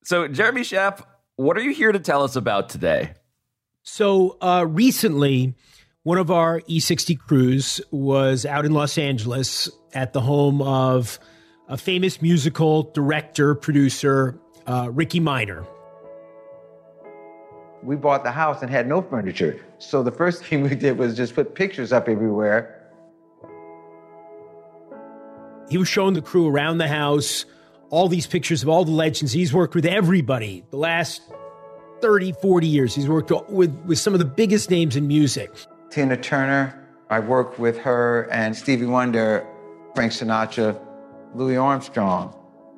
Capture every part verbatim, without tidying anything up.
So, Jeremy Schaap, what are you here to tell us about today? So, uh, recently, one of our E sixty crews was out in Los Angeles at the home of a famous musical director, producer, uh, Ricky Minor. We bought the house and had no furniture. So the first thing we did was just put pictures up everywhere. He was showing the crew around the house all these pictures of all the legends. He's worked with everybody the last thirty, forty years. He's worked with, with some of the biggest names in music. Tina Turner, I worked with her, and Stevie Wonder, Frank Sinatra, Louis Armstrong.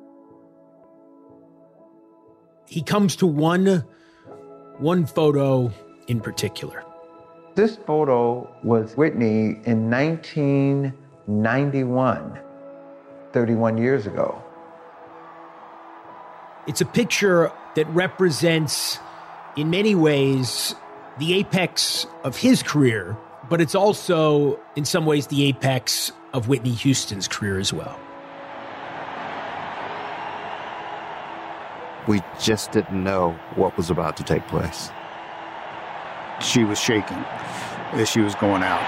He comes to one, one photo in particular. This photo was Whitney in nineteen ninety-one, thirty-one years ago. It's a picture that represents, in many ways, the apex of his career, but it's also, in some ways, the apex of Whitney Houston's career as well. We just didn't know what was about to take place. She was shaking as she was going out.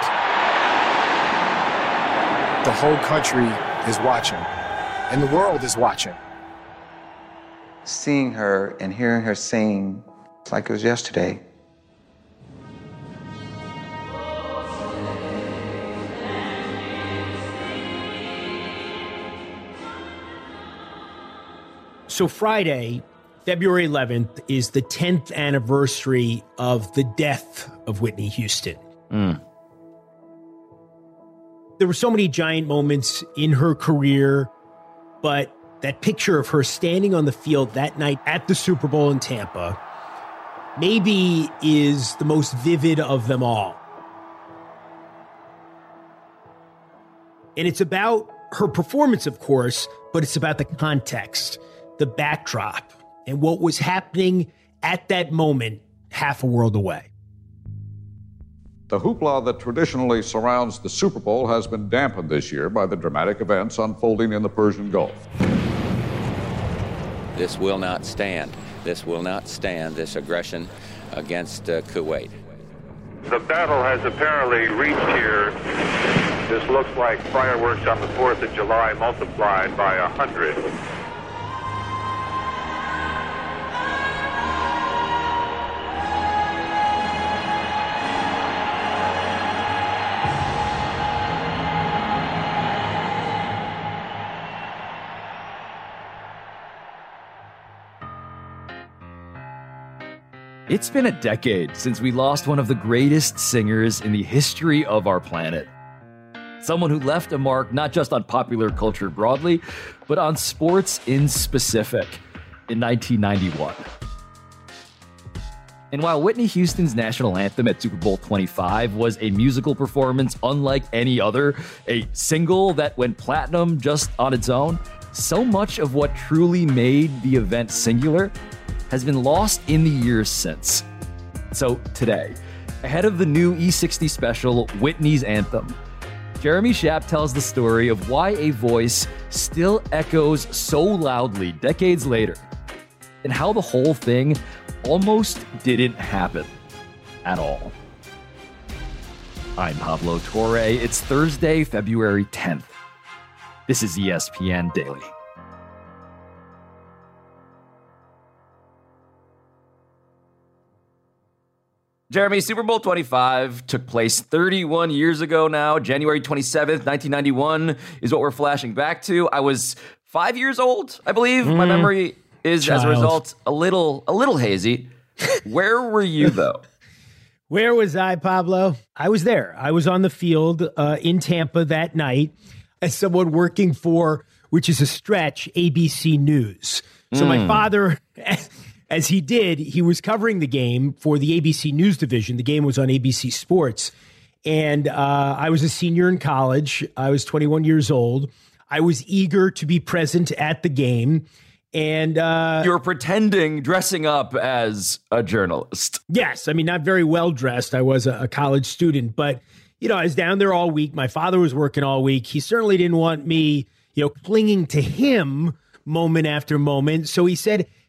The whole country is watching, and the world is watching. Seeing her and hearing her sing, it's like it was yesterday. So Friday, February eleventh, is the tenth anniversary of the death of Whitney Houston. Mm. There were so many giant moments in her career, but that picture of her standing on the field that night at the Super Bowl in Tampa maybe is the most vivid of them all. And it's about her performance, of course, but it's about the context, the backdrop, and what was happening at that moment half a world away. The hoopla that traditionally surrounds the Super Bowl has been dampened this year by the dramatic events unfolding in the Persian Gulf. This will not stand. This will not stand, this aggression against uh, Kuwait. The battle has apparently reached here. This looks like fireworks on the fourth of July multiplied by a hundred. It's been a decade since we lost one of the greatest singers in the history of our planet. Someone who left a mark not just on popular culture broadly, but on sports in specific in nineteen ninety-one. And while Whitney Houston's national anthem at Super Bowl twenty-five was a musical performance unlike any other, a single that went platinum just on its own, so much of what truly made the event singular has been lost in the years since. So today, ahead of the new E sixty special, Whitney's Anthem, Jeremy Schaap tells the story of why a voice still echoes so loudly decades later, and how the whole thing almost didn't happen at all. I'm Pablo Torre. It's Thursday, February tenth. This is E S P N Daily. Jeremy, Super Bowl twenty-five took place thirty-one years ago now. January twenty-seventh, nineteen ninety-one is what we're flashing back to. I was five years old, I believe. Mm. My memory is, Child. as a result, a little a little hazy. Where were you, though? Where was I, Pablo? I was there. I was on the field uh, in Tampa that night as someone working for, which is a stretch, A B C News. So mm. my father... As he did, he was covering the game for the A B C News division. The game was on A B C Sports. And uh, I was a senior in college. I was twenty-one years old. I was eager to be present at the game. And uh, you were pretending, dressing up as a journalist. Yes. I mean, not very well dressed. I was a, a college student. But, you know, I was down there all week. My father was working all week. He certainly didn't want me, you know, clinging to him moment after moment. So he said,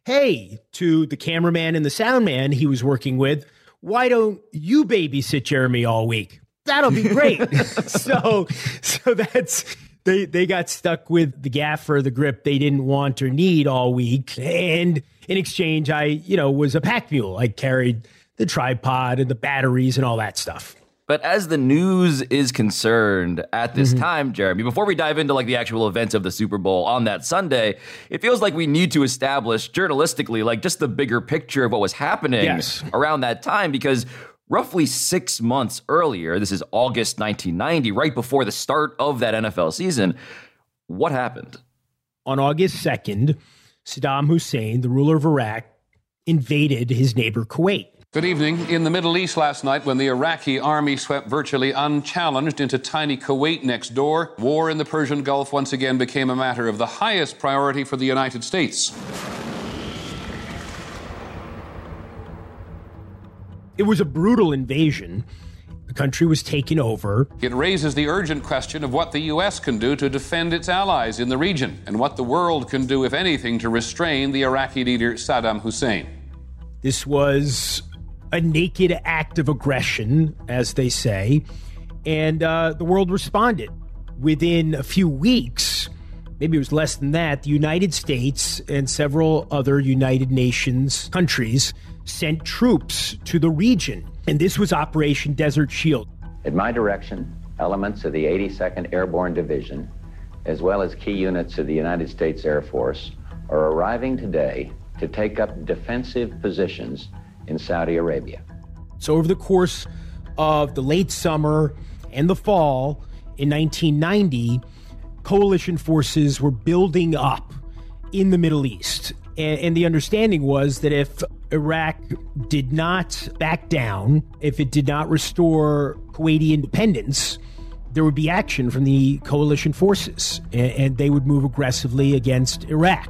hey, to the cameraman and the sound man he was working with, why don't you babysit Jeremy all week? That'll be great. so, so that's, they, they got stuck with the gaffer, the grip they didn't want or need all week. And in exchange, I, you know, was a pack mule. I carried the tripod and the batteries and all that stuff. But as the news is concerned at this Mm-hmm. time, Jeremy, before we dive into like the actual events of the Super Bowl on that Sunday, it feels like we need to establish journalistically like just the bigger picture of what was happening Yes. around that time, because roughly six months earlier, this is August nineteen ninety, right before the start of that N F L season, what happened? On August second, Saddam Hussein, the ruler of Iraq, invaded his neighbor Kuwait. Good evening. In the Middle East last night, when the Iraqi army swept virtually unchallenged into tiny Kuwait next door, war in the Persian Gulf once again became a matter of the highest priority for the United States. It was a brutal invasion. The country was taken over. It raises the urgent question of what the U S can do to defend its allies in the region, and what the world can do, if anything, to restrain the Iraqi leader Saddam Hussein. This was a naked act of aggression, as they say, and uh, the world responded. Within a few weeks, maybe it was less than that, the United States and several other United Nations countries sent troops to the region, and this was Operation Desert Shield. At my direction, elements of the eighty-second Airborne Division, as well as key units of the United States Air Force, are arriving today to take up defensive positions in Saudi Arabia. So over the course of the late summer and the fall in nineteen ninety, coalition forces were building up in the Middle East. And, and the understanding was that if Iraq did not back down, if it did not restore Kuwaiti independence, there would be action from the coalition forces, and, and they would move aggressively against Iraq.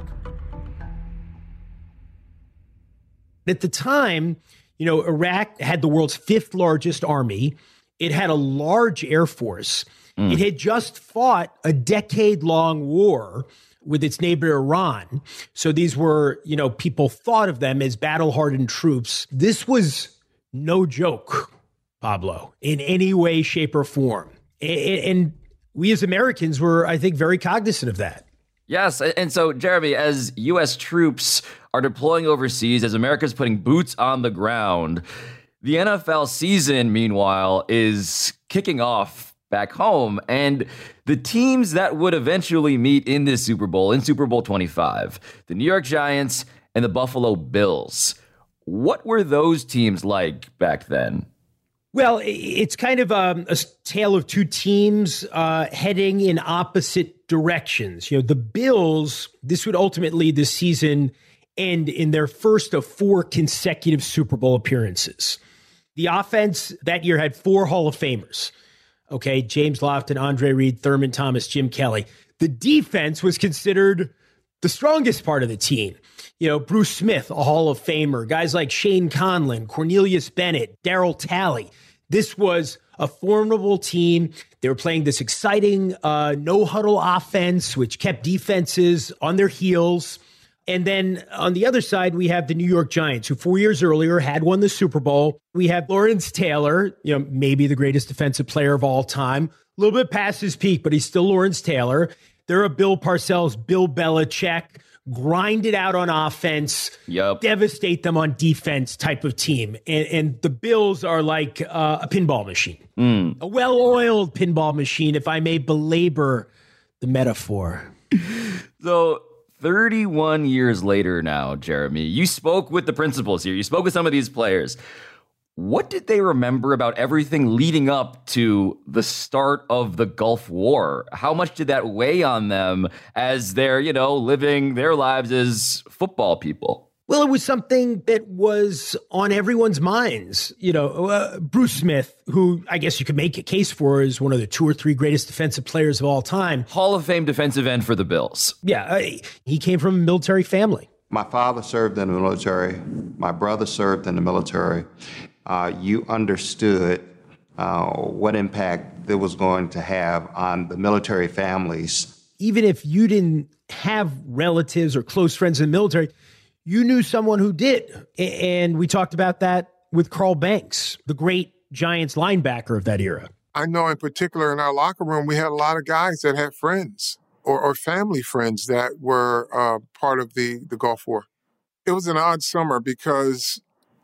At the time, you know, Iraq had the world's fifth largest army. It had a large air force. Mm. It had just fought a decade-long war with its neighbor Iran. So these were, you know, people thought of them as battle-hardened troops. This was no joke, Pablo, in any way, shape, or form. And we as Americans were, I think, very cognizant of that. Yes, and so, Jeremy, as U S troops are deploying overseas, as America's putting boots on the ground, the N F L season, meanwhile, is kicking off back home, and the teams that would eventually meet in this Super Bowl, in Super Bowl twenty-five, the New York Giants and the Buffalo Bills. What were those teams like back then? Well, it's kind of um, a tale of two teams uh, heading in opposite directions. You know, the Bills, this would ultimately this season end in their first of four consecutive Super Bowl appearances. The offense that year had four Hall of Famers. Okay, James Lofton, Andre Reed, Thurman Thomas, Jim Kelly. The defense was considered the strongest part of the team. You know, Bruce Smith, a Hall of Famer, guys like Shane Conlon, Cornelius Bennett, Darryl Talley. This was a formidable team. They were playing this exciting uh, no-huddle offense, which kept defenses on their heels. And then on the other side, we have the New York Giants, who four years earlier had won the Super Bowl. We have Lawrence Taylor, you know, maybe the greatest defensive player of all time. A little bit past his peak, but he's still Lawrence Taylor. They're a Bill Parcells, Bill Belichick, grind it out on offense, yep. devastate them on defense type of team. And, and the Bills are like uh, a pinball machine, mm. a well-oiled pinball machine, if I may belabor the metaphor. So thirty-one years later now, Jeremy, you spoke with the principals here. You spoke with some of these players. What did they remember about everything leading up to the start of the Gulf War? How much did that weigh on them as they're, you know, living their lives as football people? Well, it was something that was on everyone's minds. You know, uh, Bruce Smith, who I guess you could make a case for as one of the two or three greatest defensive players of all time. Hall of Fame defensive end for the Bills. Yeah, uh, he came from a military family. My father served in the military. My brother served in the military. Uh, you understood uh, what impact that was going to have on the military families. Even if you didn't have relatives or close friends in the military, you knew someone who did. And we talked about that with Carl Banks, the great Giants linebacker of that era. I know in particular in our locker room, we had a lot of guys that had friends or, or family friends that were uh, part of the, the Gulf War. It was an odd summer because,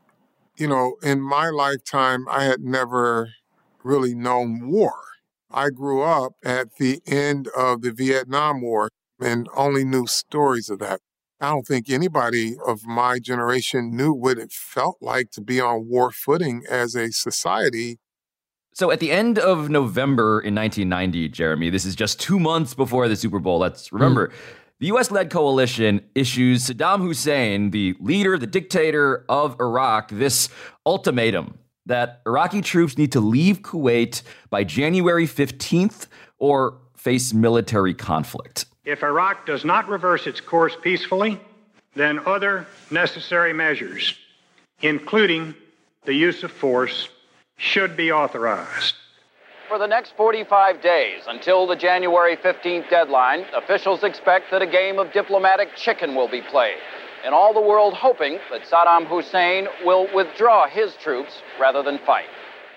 you know, in my lifetime, I had never really known war. I grew up at the end of the Vietnam War and only knew stories of that. I don't think anybody of my generation knew what it felt like to be on war footing as a society. So at the end of November in nineteen ninety, Jeremy, this is just two months before the Super Bowl. Let's remember, mm. the U S-led coalition issues Saddam Hussein, the leader, the dictator of Iraq, this ultimatum that Iraqi troops need to leave Kuwait by January fifteenth or face military conflict. If Iraq does not reverse its course peacefully, then other necessary measures, including the use of force, should be authorized. For the next forty-five days, until the January fifteenth deadline, officials expect that a game of diplomatic chicken will be played, and all the world hoping that Saddam Hussein will withdraw his troops rather than fight.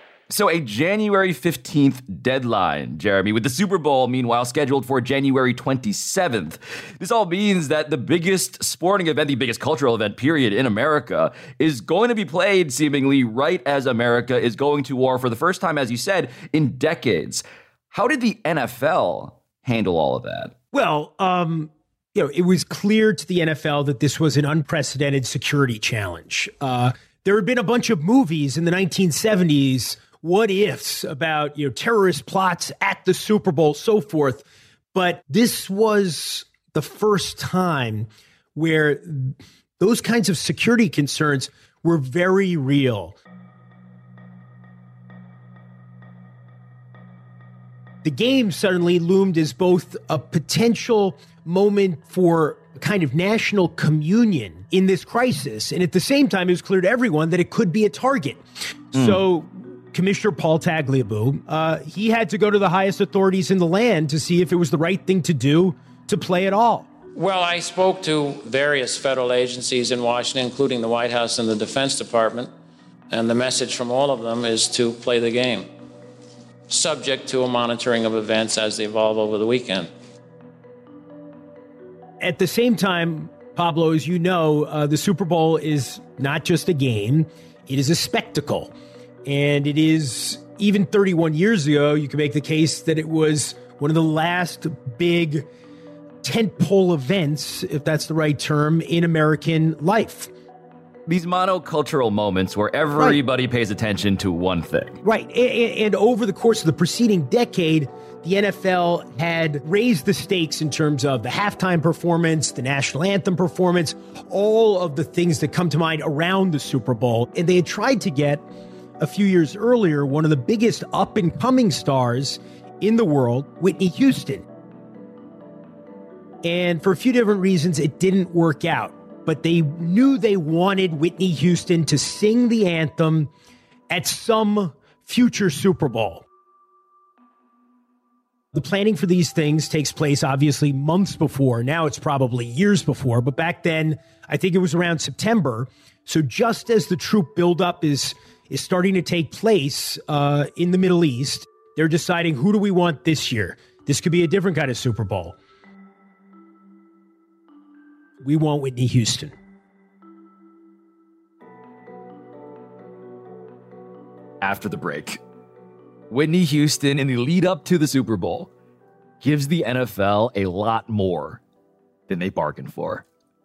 So a January fifteenth deadline, Jeremy, with the Super Bowl, meanwhile, scheduled for January twenty-seventh. This all means that the biggest sporting event, the biggest cultural event, period, in America is going to be played seemingly right as America is going to war for the first time, as you said, in decades. How did the N F L handle all of that? Well, um, you know, it was clear to the N F L that this was an unprecedented security challenge. Uh, there had been a bunch of movies in the nineteen seventies, what ifs about, you know, terrorist plots at the Super Bowl, so forth. But this was the first time where those kinds of security concerns were very real. The game suddenly loomed as both a potential moment for a kind of national communion in this crisis. And at the same time, it was clear to everyone that it could be a target. Mm. So Commissioner Paul Tagliabue, uh, he had to go to the highest authorities in the land to see if it was the right thing to do to play at all. Well, I spoke to various federal agencies in Washington, including the White House and the Defense Department, and the message from all of them is to play the game, subject to a monitoring of events as they evolve over the weekend. At the same time, Pablo, as you know, uh, the Super Bowl is not just a game, it is a spectacle. And it is, even thirty-one years ago, you can make the case that it was one of the last big tentpole events, if that's the right term, in American life. These monocultural moments where everybody right. pays attention to one thing. Right. And, and over the course of the preceding decade, the N F L had raised the stakes in terms of the halftime performance, the national anthem performance, all of the things that come to mind around the Super Bowl. And they had tried to get, a few years earlier, one of the biggest up-and-coming stars in the world, Whitney Houston. And for a few different reasons, it didn't work out. But they knew they wanted Whitney Houston to sing the anthem at some future Super Bowl. The planning for these things takes place, obviously, months before. Now it's probably years before. But back then, I think it was around September. So just as the troop buildup is is starting to take place uh, in the Middle East, they're deciding, who do we want this year? This could be a different kind of Super Bowl. We want Whitney Houston. After the break, Whitney Houston, in the lead up to the Super Bowl, gives the N F L a lot more than they bargained for.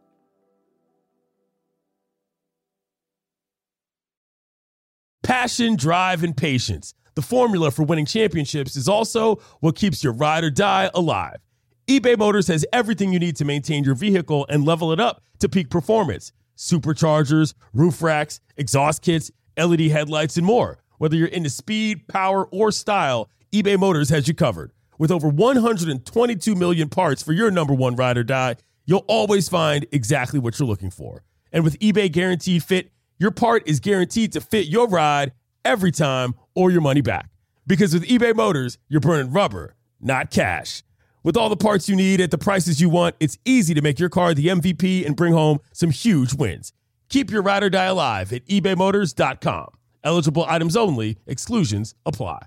Passion, drive, and patience. The formula for winning championships is also what keeps your ride or die alive. eBay Motors has everything you need to maintain your vehicle and level it up to peak performance. Superchargers, roof racks, exhaust kits, L E D headlights, and more. Whether you're into speed, power, or style, eBay Motors has you covered. With over one hundred twenty-two million parts for your number one ride or die, you'll always find exactly what you're looking for. And with eBay Guaranteed Fit, your part is guaranteed to fit your ride every time or your money back. Because with eBay Motors, you're burning rubber, not cash. With all the parts you need at the prices you want, it's easy to make your car the M V P and bring home some huge wins. Keep your ride or die alive at ebay motors dot com. Eligible items only. Exclusions apply.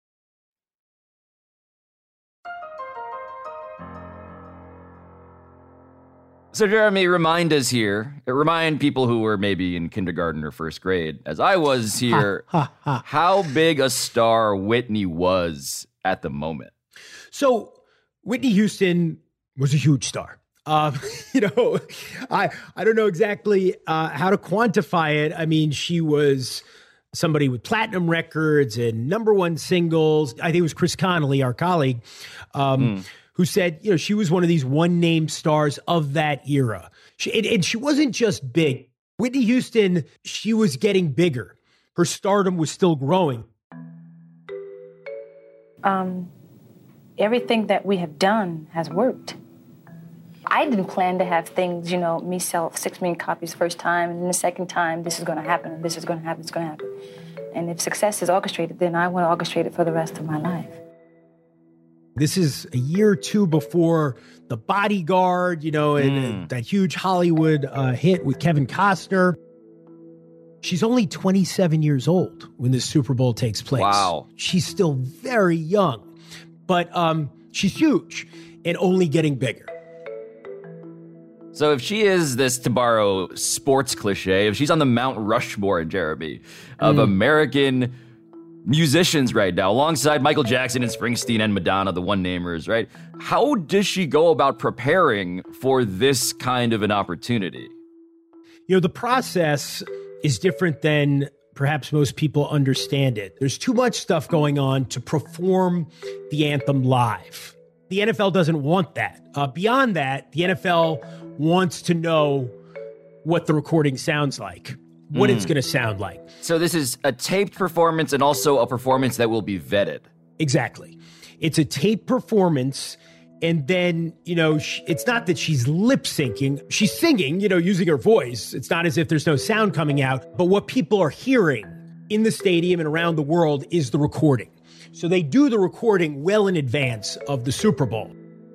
So, Jeremy, remind us here, remind people who were maybe in kindergarten or first grade, as I was here, ha, ha, ha. how big a star Whitney was at the moment. So, Whitney Houston was a huge star. Uh, you know, I I don't know exactly uh, how to quantify it. I mean, she was somebody with platinum records and number one singles. I think it was Chris Connolly, our colleague, um, mm. who said, you know, she was one of these one-name stars of that era. She, and, and she wasn't just big. Whitney Houston, she was getting bigger. Her stardom was still growing. Um, everything that we have done has worked. I didn't plan to have things, you know, me sell six million copies first time, and then the second time, this is going to happen, and this is going to happen, it's going to happen. And if success is orchestrated, then I want to orchestrate it for the rest of my life. This is a year or two before The Bodyguard, you know, and, mm. and that huge Hollywood uh, hit with Kevin Costner. She's only twenty-seven years old when this Super Bowl takes place. Wow. She's still very young, but um, she's huge and only getting bigger. So if she is this, to borrow sports cliche, if she's on the Mount Rushmore, Jeremy, of mm. American musicians right now, alongside Michael Jackson and Springsteen and Madonna, the one-namers, right? How does she go about preparing for this kind of an opportunity? You know, the process is different than perhaps most people understand it. There's too much stuff going on to perform the anthem live. The N F L doesn't want that. Uh, beyond that, the N F L wants to know what the recording sounds like, what mm. it's going to sound like. So this is a taped performance and also a performance that will be vetted. Exactly. It's a taped performance. And then, you know, she, it's not that she's lip syncing. She's singing, you know, using her voice. It's not as if there's no sound coming out. But what people are hearing in the stadium and around the world is the recording. So they do the recording well in advance of the Super Bowl.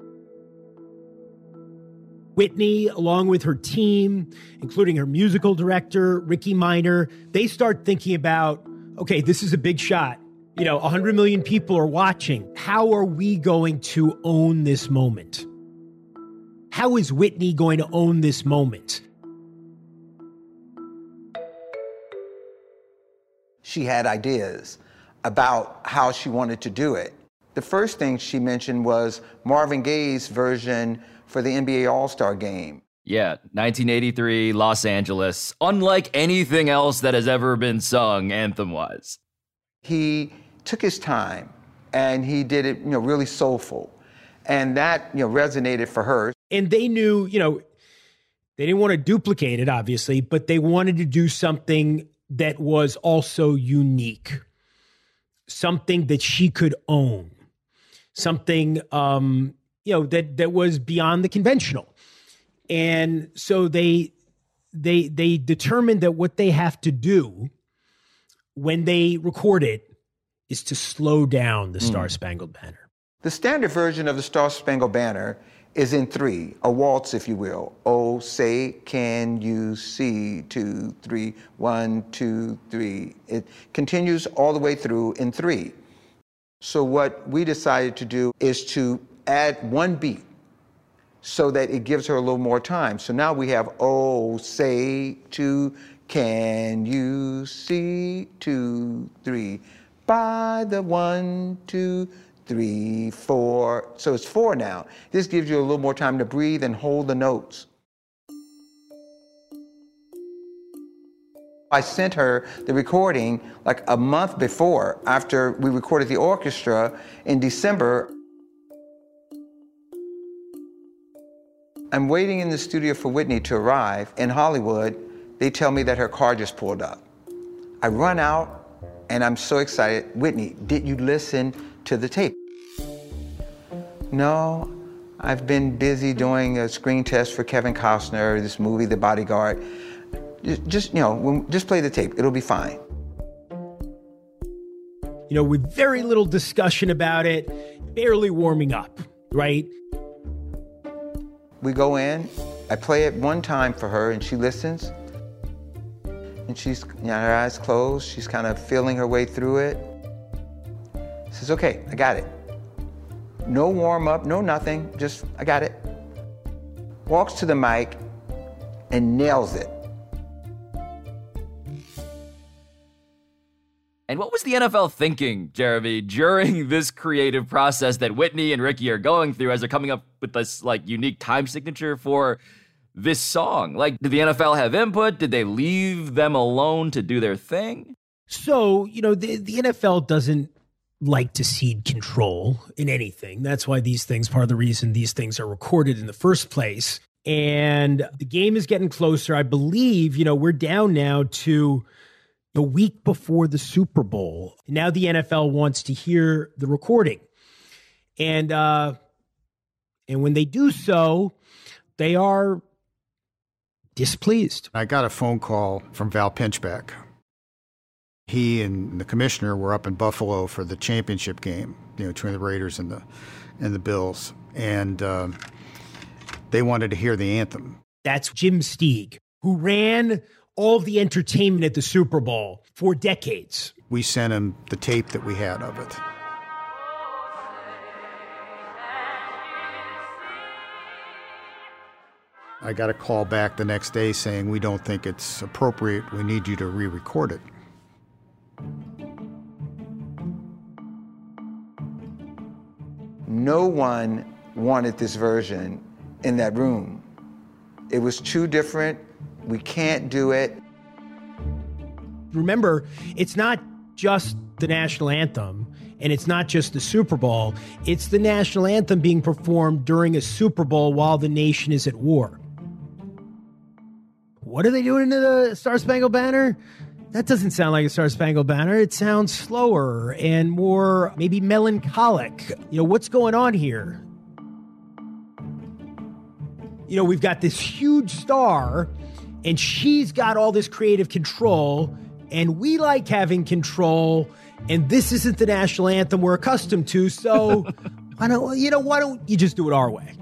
Whitney, along with her team, including her musical director, Ricky Minor, they start thinking about, okay, this is a big shot. You know, one hundred million people are watching. How are we going to own this moment? How is Whitney going to own this moment? She had ideas about how she wanted to do it. The first thing she mentioned was Marvin Gaye's version for the N B A All-Star Game. Yeah, nineteen eighty-three, Los Angeles. Unlike anything else that has ever been sung anthem-wise. He took his time and he did it, you know, really soulful. And that, you know, resonated for her. And they knew, you know, they didn't want to duplicate it, obviously, but they wanted to do something that was also unique. Something that she could own. Something, um, you know, that, that was beyond the conventional. And so they, they, they determined that what they have to do when they record it is to slow down the mm. Star-Spangled Banner. The standard version of the Star-Spangled Banner is in three, a waltz, if you will. Oh, say, can you see, two, three, one, two, three. It continues all the way through in three. So what we decided to do is to add one beat so that it gives her a little more time. So now we have, oh, say, two, can you see, two, three, by the one, two, three, four. So it's four now. This gives you a little more time to breathe and hold the notes. I sent her the recording like a month before, after we recorded the orchestra in December. I'm waiting in the studio for Whitney to arrive. In Hollywood, they tell me that her car just pulled up. I run out and I'm so excited. Whitney, did you listen to the tape? No, I've been busy doing a screen test for Kevin Costner, this movie, The Bodyguard. Just, you know, just play the tape. It'll be fine. You know, with very little discussion about it, barely warming up. right? We go in, I play it one time for her, and she listens. And she's, you know, her eyes closed. She's kind of feeling her way through it. Says, okay, I got it. No warm up, no nothing, just, I got it. Walks to the mic and nails it. And what was the N F L thinking, Jeremy, during this creative process that Whitney and Ricky are going through as they're coming up with this like unique time signature for this song? Like, did the N F L have input? Did they leave them alone to do their thing? So, you know, the, the N F L doesn't like to cede control in anything. That's why these things, part of the reason these things are recorded in the first place. And the game is getting closer. I believe, you know, we're down now to a week before the Super Bowl. Now the N F L wants to hear the recording. And uh, and when they do so, they are displeased. I got a phone call from Val Pinchback. He and the commissioner were up in Buffalo for the championship game, you know, between the Raiders and the and the Bills. And um, they wanted to hear the anthem. That's Jim Steig, who ran all of the entertainment at the Super Bowl for decades. We sent him the tape that we had of it. I got a call back the next day saying, we don't think it's appropriate. We need you to re-record it. No one wanted this version in that room. It was too different. We can't do it. Remember, it's not just the national anthem, and it's not just the Super Bowl. It's the national anthem being performed during a Super Bowl while the nation is at war. What are they doing to the Star Spangled Banner? That doesn't sound like a Star Spangled Banner. It sounds slower and more maybe melancholic. You know, what's going on here? You know, we've got this huge star, and she's got all this creative control, and we like having control, and this isn't the national anthem we're accustomed to, so why don't, you know, why don't you just do it our way?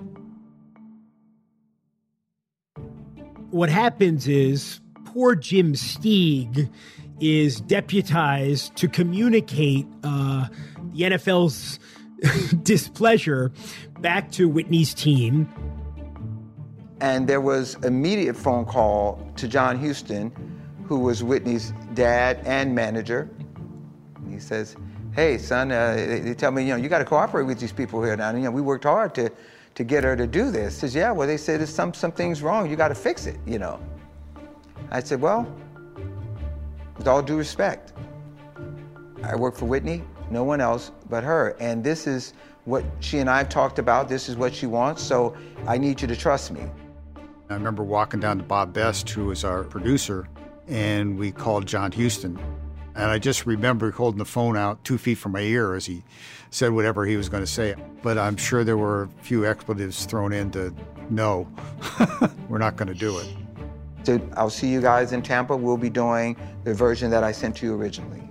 What happens is poor Jim Steig is deputized to communicate uh, the N F L's displeasure back to Whitney's team. And there was immediate phone call to John Houston, who was Whitney's dad and manager. He says, hey, son, uh, they, they tell me, you know, you got to cooperate with these people here now. And, you know, we worked hard to, to get her to do this. He says, yeah, well, they said there's some, some things wrong. You got to fix it, you know. I said, well, with all due respect, I work for Whitney, no one else but her. And this is what she and I have talked about. This is what she wants, so I need you to trust me. I remember walking down to Bob Best, who was our producer, and we called John Houston. And I just remember holding the phone out two feet from my ear as he said whatever he was going to say. But I'm sure there were a few expletives thrown in to, no, we're not going to do it. So I'll see you guys in Tampa. We'll be doing the version that I sent to you originally.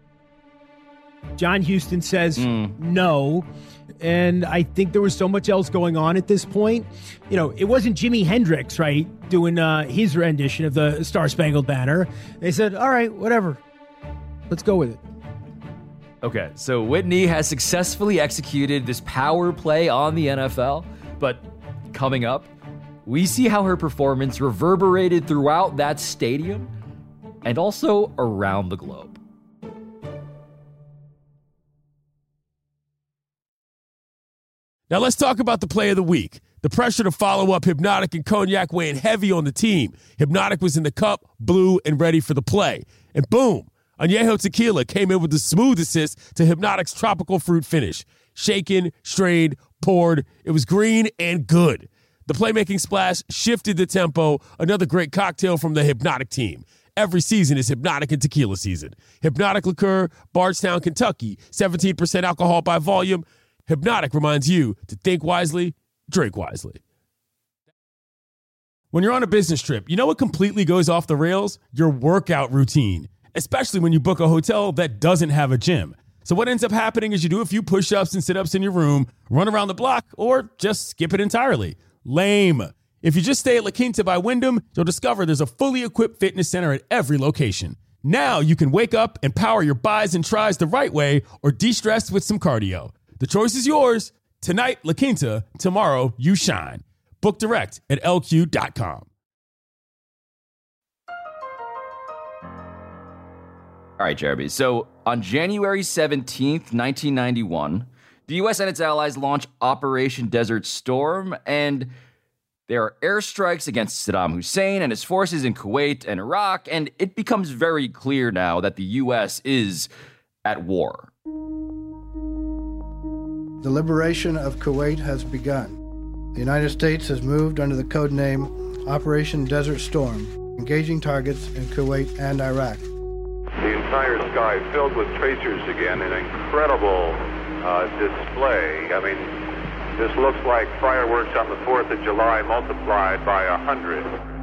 John Houston says mm. no. And I think there was so much else going on at this point. You know, it wasn't Jimi Hendrix, right, doing uh, his rendition of the Star Spangled Banner. They said, all right, whatever. Let's go with it. Okay, so Whitney has successfully executed this power play on the N F L, but coming up, we see how her performance reverberated throughout that stadium and also around the globe. Now let's talk about the play of the week. The pressure to follow up Hypnotic and Cognac weighing heavy on the team. Hypnotic was in the cup, blue, and ready for the play. And boom, Añejo Tequila came in with the smooth assist to Hypnotic's tropical fruit finish. Shaken, strained, poured. It was green and good. The playmaking splash shifted the tempo. Another great cocktail from the Hypnotic team. Every season is Hypnotic and Tequila season. Hypnotic Liqueur, Bardstown, Kentucky. seventeen percent alcohol by volume. Hypnotic reminds you to think wisely, drink wisely. When you're on a business trip, you know what completely goes off the rails? Your workout routine, especially when you book a hotel that doesn't have a gym. So what ends up happening is you do a few push-ups and sit-ups in your room, run around the block, or just skip it entirely. Lame. If you just stay at La Quinta by Wyndham, you'll discover there's a fully equipped fitness center at every location. Now you can wake up and power your buys and tries the right way or de-stress with some cardio. The choice is yours. Tonight, La Quinta. Tomorrow, you shine. Book direct at L Q dot com. All right, Jeremy. So on January seventeenth, nineteen ninety-one, the U S and its allies launch Operation Desert Storm, and there are airstrikes against Saddam Hussein and his forces in Kuwait and Iraq, and it becomes very clear now that the U S is at war. The liberation of Kuwait has begun. The United States has moved under the code name Operation Desert Storm, engaging targets in Kuwait and Iraq. The entire sky filled with tracers again, an incredible uh, display. I mean, this looks like fireworks on the fourth of July multiplied by a hundred.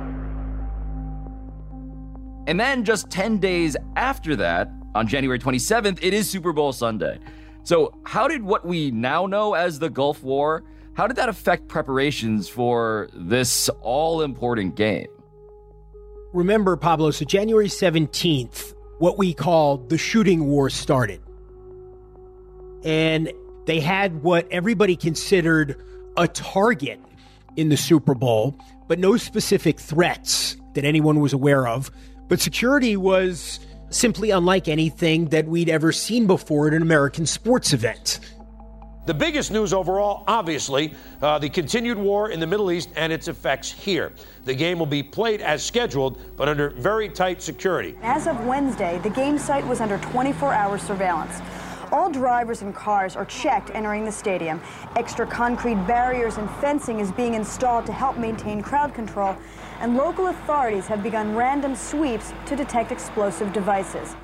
And then just ten days after that, on January twenty-seventh, it is Super Bowl Sunday. So how did what we now know as the Gulf War, how did that affect preparations for this all-important game? Remember, Pablo, so January seventeenth, what we call the shooting war started. And they had what everybody considered a target in the Super Bowl, but no specific threats that anyone was aware of. But security was simply unlike anything that we'd ever seen before at an American sports event. The biggest news overall, obviously, uh, the continued war in the Middle East and its effects here. The game will be played as scheduled, but under very tight security. As of Wednesday, the game site was under twenty-four hour surveillance. All drivers and cars are checked entering the stadium. Extra concrete barriers and fencing is being installed to help maintain crowd control, and local authorities have begun random sweeps to detect explosive devices.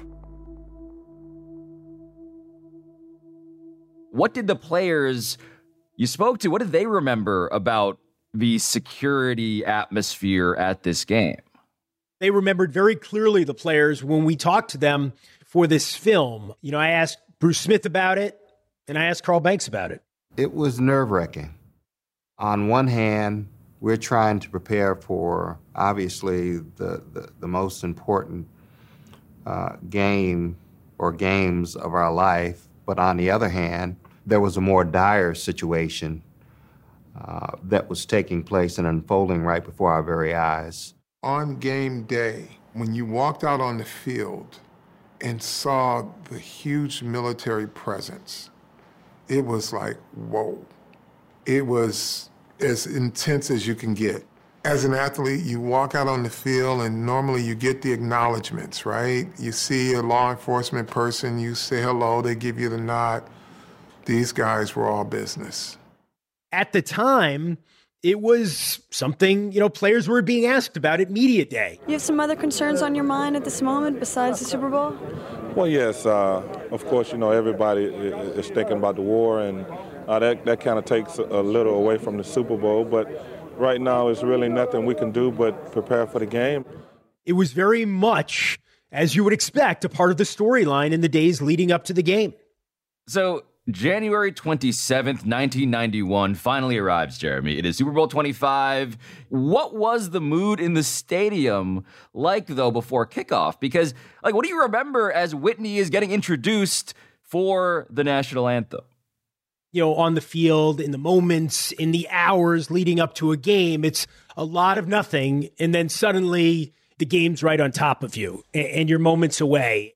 What did the players you spoke to, what did they remember about the security atmosphere at this game? They remembered very clearly, the players, when we talked to them for this film. You know, I asked Bruce Smith about it, and I asked Carl Banks about it. It was nerve-wracking. On one hand, we're trying to prepare for, obviously, the, the, the most important uh, game or games of our life. But on the other hand, there was a more dire situation uh, that was taking place and unfolding right before our very eyes. On game day, when you walked out on the field and saw the huge military presence, it was like, whoa. It was as intense as you can get. As an athlete, you walk out on the field and normally you get the acknowledgments, right? You see a law enforcement person, you say hello, they give you the nod. These guys were all business. At the time, it was something, you know, players were being asked about at media day. You have some other concerns on your mind at this moment besides the Super Bowl? Well, yes. Uh, of course, you know, everybody is thinking about the war, and uh, that, that kind of takes a little away from the Super Bowl. But right now, it's really nothing we can do but prepare for the game. It was very much, as you would expect, a part of the storyline in the days leading up to the game. So January twenty-seventh, nineteen ninety-one finally arrives, Jeremy. It is Super Bowl twenty-five. What was the mood in the stadium like, though, before kickoff? Because, like, what do you remember as Whitney is getting introduced for the national anthem? You know, on the field, in the moments, in the hours leading up to a game, it's a lot of nothing. And then suddenly the game's right on top of you and you're moments away.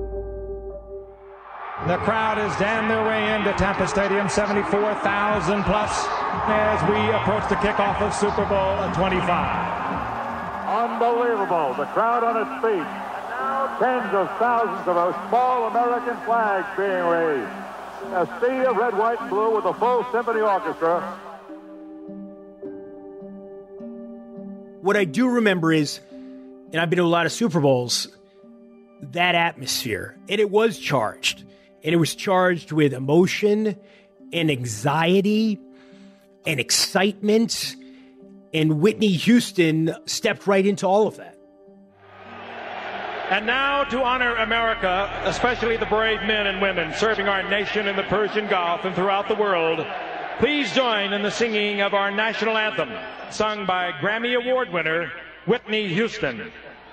The crowd is down their way into Tampa Stadium, seventy-four thousand plus, as we approach the kickoff of Super Bowl twenty-five. Unbelievable. The crowd on its feet. Tens of thousands of those small American flags being raised. A sea of red, white, and blue with a full symphony orchestra. What I do remember is, and I've been to a lot of Super Bowls, that atmosphere. And it was charged. And it was charged with emotion and anxiety and excitement. And Whitney Houston stepped right into all of that. And now to honor America, especially the brave men and women serving our nation in the Persian Gulf and throughout the world, please join in the singing of our national anthem, sung by Grammy Award winner Whitney Houston.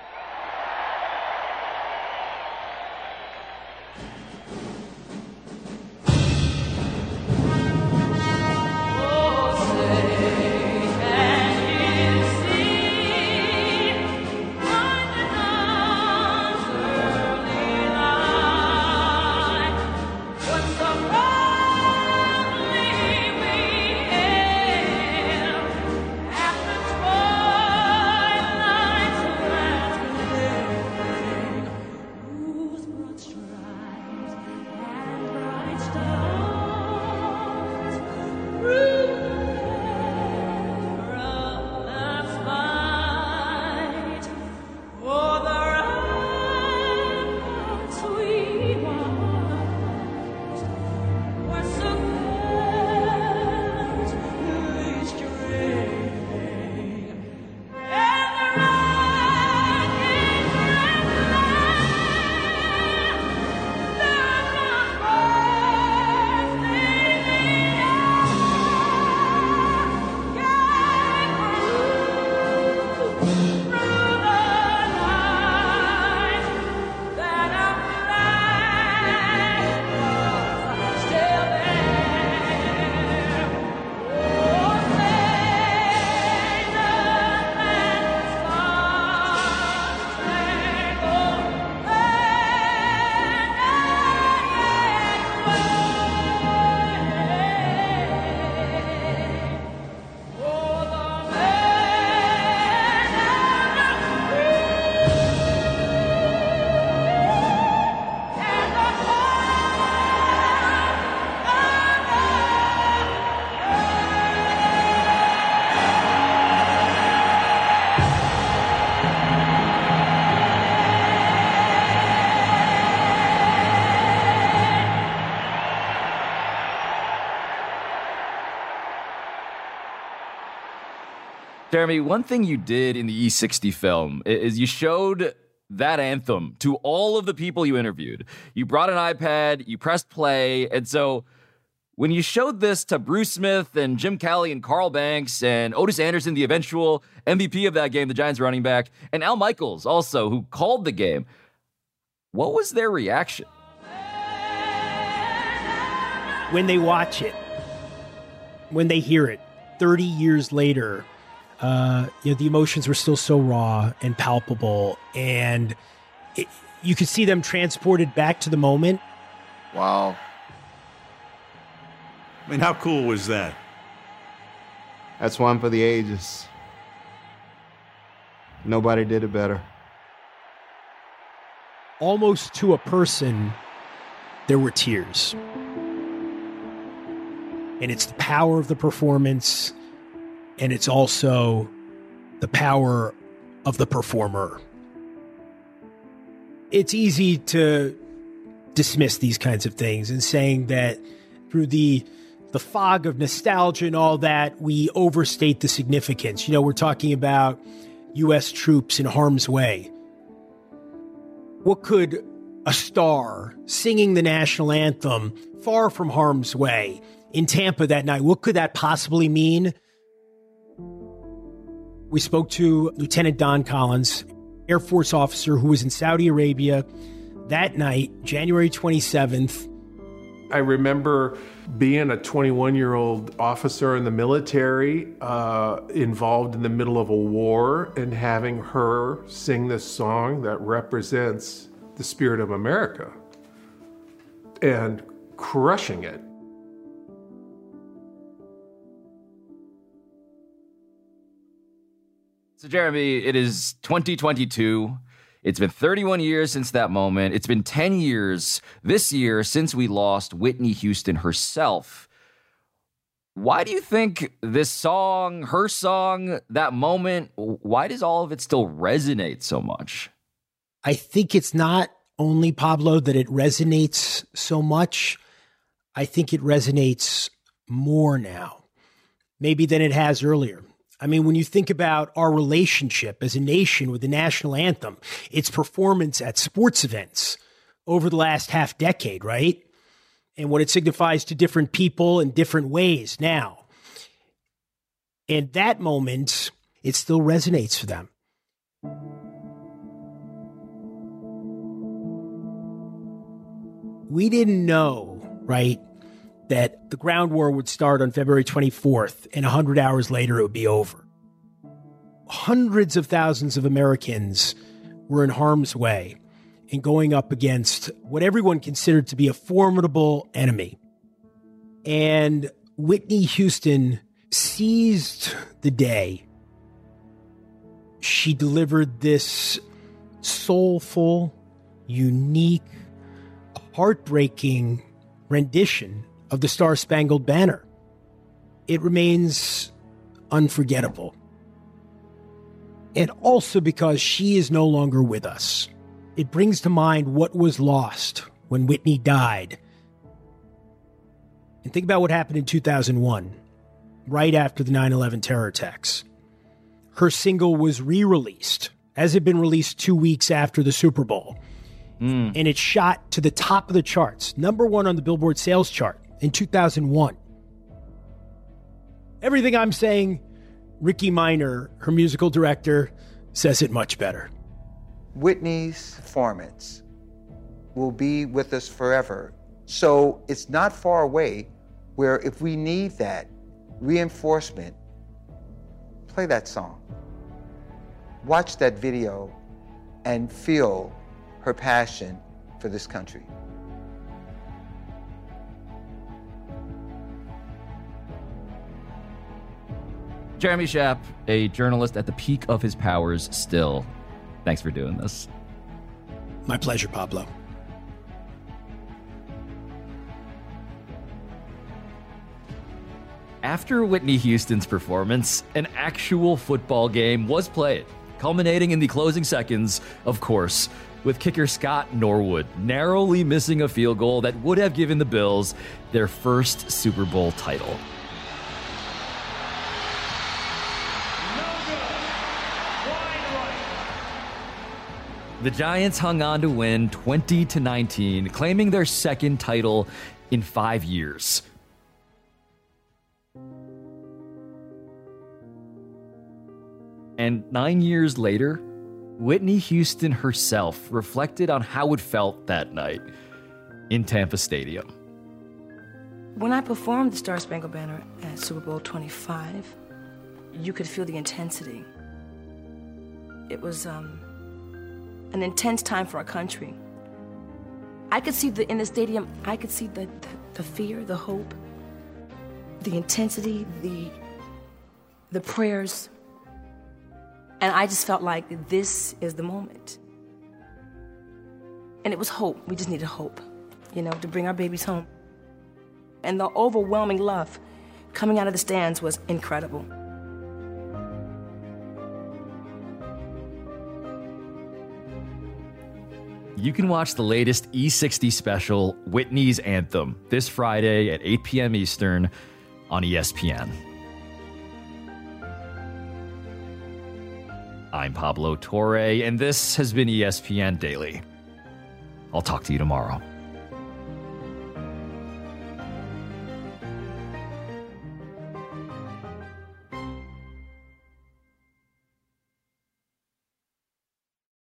Jeremy, one thing you did in the E sixty film is you showed that anthem to all of the people you interviewed. You brought an iPad, you pressed play, and so when you showed this to Bruce Smith and Jim Kelly and Carl Banks and Otis Anderson, the eventual M V P of that game, the Giants running back, and Al Michaels also, who called the game, what was their reaction? When they watch it, when they hear it, thirty years later, uh, you know, the emotions were still so raw and palpable, and it, you could see them transported back to the moment. Wow. I mean, how cool was that? That's one for the ages. Nobody did it better. Almost to a person, there were tears. And it's the power of the performance, and it's also the power of the performer. It's easy to dismiss these kinds of things and saying that through the the fog of nostalgia and all that, we overstate the significance. You know, we're talking about U S troops in harm's way. What could a star singing the national anthem far from harm's way in Tampa that night, what could that possibly mean? We spoke to Lieutenant Don Collins, Air Force officer who was in Saudi Arabia that night, January twenty-seventh. I remember being a twenty-one-year-old officer in the military, uh, involved in the middle of a war, and having her sing this song that represents the spirit of America and crushing it. So, Jeremy, it is twenty twenty-two. It's been thirty-one years since that moment. It's been ten years this year since we lost Whitney Houston herself. Why do you think this song, her song, that moment, why does all of it still resonate so much? I think it's not only, Pablo, that it resonates so much. I think it resonates more now, maybe than it has earlier. I mean, when you think about our relationship as a nation with the national anthem, its performance at sports events over the last half decade, right? And what it signifies to different people in different ways now. And that moment, it still resonates for them. We didn't know, right, that the ground war would start on February twenty-fourth, and one hundred hours later it would be over. Hundreds of thousands of Americans were in harm's way and going up against what everyone considered to be a formidable enemy. And Whitney Houston seized the day. She delivered this soulful, unique, heartbreaking rendition of the Star-Spangled Banner. It remains unforgettable. And also because she is no longer with us. It brings to mind what was lost when Whitney died. And think about what happened in two thousand one, right after the nine eleven terror attacks. Her single was re-released, as it had been released two weeks after the Super Bowl. Mm. And it shot to the top of the charts, number one on the Billboard sales chart in two thousand one. Everything I'm saying, Ricky Minor, her musical director, says it much better. Whitney's performance will be with us forever. So it's not far away where if we need that reinforcement, play that song. Watch that video and feel her passion for this country. Jeremy Schaap, a journalist at the peak of his powers still. Thanks for doing this. My pleasure, Pablo. After Whitney Houston's performance, an actual football game was played, culminating in the closing seconds, of course, with kicker Scott Norwood narrowly missing a field goal that would have given the Bills their first Super Bowl title. The Giants hung on to win twenty to nineteen, claiming their second title in five years. And nine years later, Whitney Houston herself reflected on how it felt that night in Tampa Stadium. When I performed the Star-Spangled Banner at Super Bowl twenty-five, you could feel the intensity. It was um, an intense time for our country. I could see the in the stadium, I could see the, the, the fear, the hope, the intensity, the, the prayers. And I just felt like this is the moment. And it was hope. We just needed hope, you know, to bring our babies home. And the overwhelming love coming out of the stands was incredible. You can watch the latest E sixty special, Whitney's Anthem, this Friday at eight p.m. Eastern on E S P N. I'm Pablo Torre, and this has been E S P N Daily. I'll talk to you tomorrow.